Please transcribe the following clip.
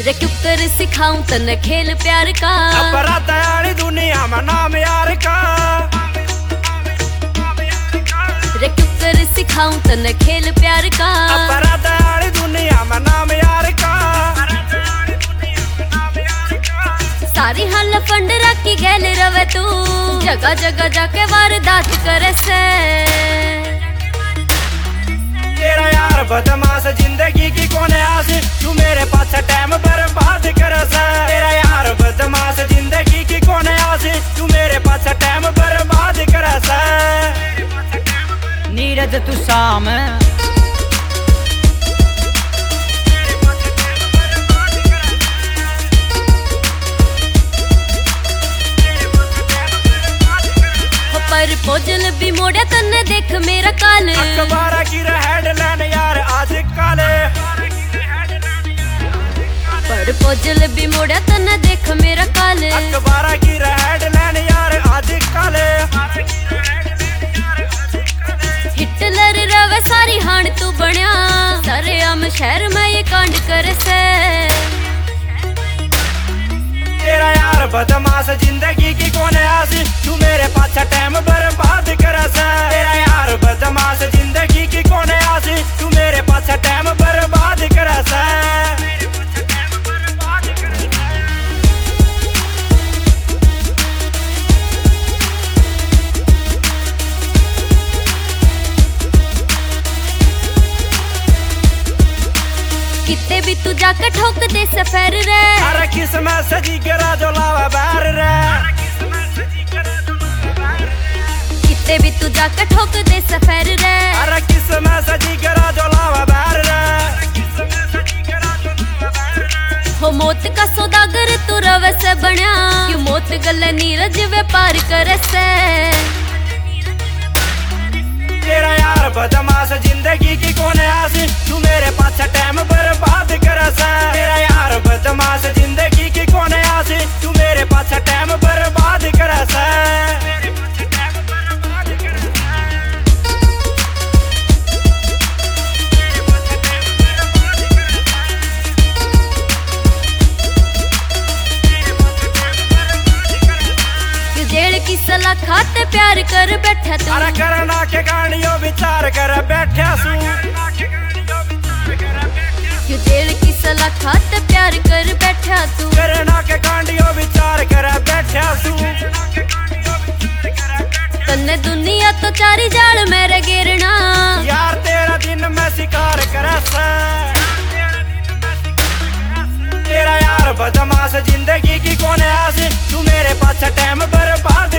रे क्यों कर सिखाऊं तने खेल प्यार का, अपराधा वाली दुनिया में नाम यार का। रे क्यों कर सिखाऊं तने खेल प्यार का, अपराधा वाली दुनिया में नाम यार का। सारी हाल फंड रखी गैल रवे तू, जगह जगह जाके वारदात करे से। तेरा यार बदमाश जिंदगी की कोने आस, तू मेरे पास टाइम बर्बाद करे से। तेरा यार बदमाश जिंदगी की कोने आस, तू मेरे पास टाइम बर्बाद करे से। नीरज तू शाम पर पोजल भी मोड़े तन्ने देख मेरा काल, अखबार की हेडलाइन यार आज कल। पर पोजल भी मोड़े तन्ने देख मेरा काल, अखबार की हेडलाइन यार आज कल। हिटलर रवे सारी हाण तू बन्या, सारे आम शहर में ये कांड करे से। तेरा यार बदमाश जिंदगी की कोने आस, तू मेरे पास टाइम बर्बाद करे से। तेरा यार बदमाश जिंदगी की कोने आस, तू मेरे पास टाइम बर्बाद करे से। किते भी तू जाकर ठोक दे सफर रे, अरे किस्मत सजी गिरा जो लावा बाहर रे। किते भी तू जाकर ठोक दे सफर रे, अरे किस्मत सजी गिरा जो लावा बाहर रे। हो मौत का सौदागर तू रवे से बन्या, क्यों मौत गले नीरज व्यापार करे से। तेरा यार बदमाश जिंदगी की कोने आस, तू मेरे पास टाइम बर्बाद करे से। तेरा यार बदमाश जिंदगी की कोने आस, तू मेरे पास टाइम बर्बाद करे से। जेड़ की सलाह खाते प्यार कर बैठा तू, अरे करना के गाड़ियों विचार कर बैठा सू। क्यों जेड़ की सलाह खाते प्यार कर बैठा तू, करना के गाड़ियों विचार कर बैठा सू। तन्ने दुनिया तो चारी जाल मेरे गिरना, यार तेरा दिन में शिकार करे से। तेरा यार बदमाश जिंदगी की कोने आस, तू मेरे पास टाइम बर्बाद